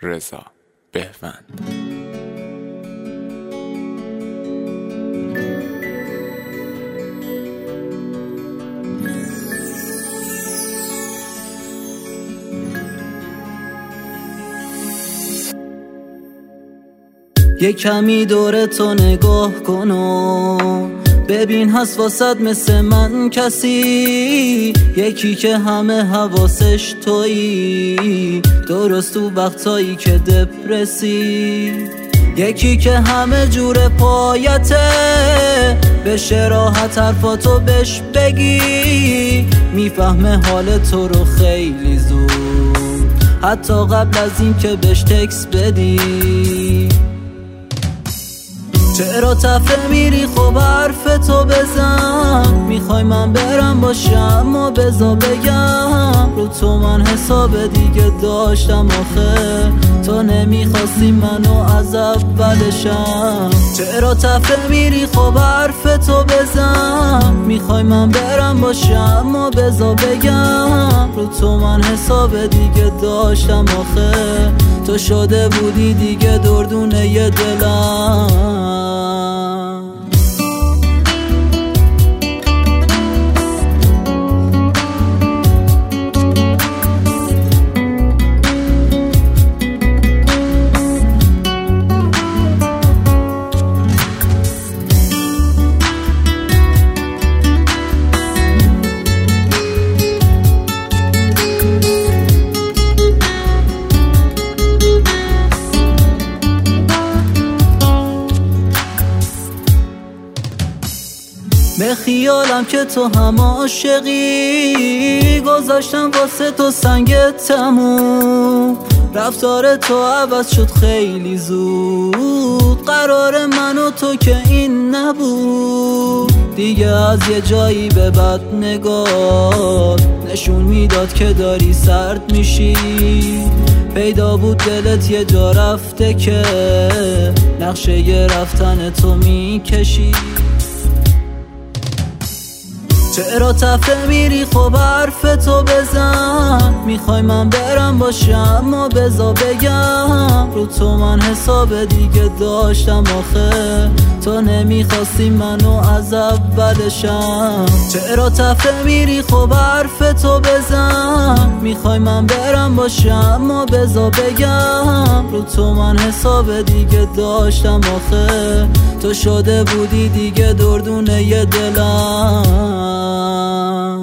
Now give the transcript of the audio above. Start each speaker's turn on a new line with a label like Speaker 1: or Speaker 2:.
Speaker 1: رضا بهوند.
Speaker 2: یه کمی دور تو نگاه کن و ببین هست واسد مثل من کسی، یکی که همه حواسش تویی، درست تو وقتایی که دپرسی، یکی که همه جور پایته، بشه راحت حرفاتو بهش بگی، میفهمه حال تو رو خیلی زود، حتی قبل از این که بهش تکس بدی. چرا تفره میری؟ خب حرف تو بزن، میخوای من برم باشم اما بذار بگم، رو تو من حساب دیگه داشتم آخه، تو نمیخواستی منو از اولشم. چرا تفره میری؟ خب حرف تو بزن، میخوای من برم باشم اما بذار بگم، رو تو من حساب دیگه داشتم آخه، تو شده بودی دیگه دردونه ی دلم. به خیالم که تو هم عاشقی، گذاشتم واسه تو سنگ تموم، رفتار تو عوض شد خیلی زود، قرار من و تو که این نبود، دیگه از یه جایی به بعد نگاه نشون میداد که داری سرد میشی، پیدا بود دلت یه جا رفته که نقشه ی رفتن تو میکشی. چرا تفره میری؟ خب حرف تو بزن، میخوای من برم باشم اما بذار بگم، رو تو من حساب دیگه داشتم آخه، تو نمیخواستی منو از اولشم. چرا تفره میری؟ خب حرف تو بزن، میخوای من برم باشم اما بذار بگم، رو تو من حساب دیگه داشتم آخه، تو شده بودی دیگه دردونه ی دلم.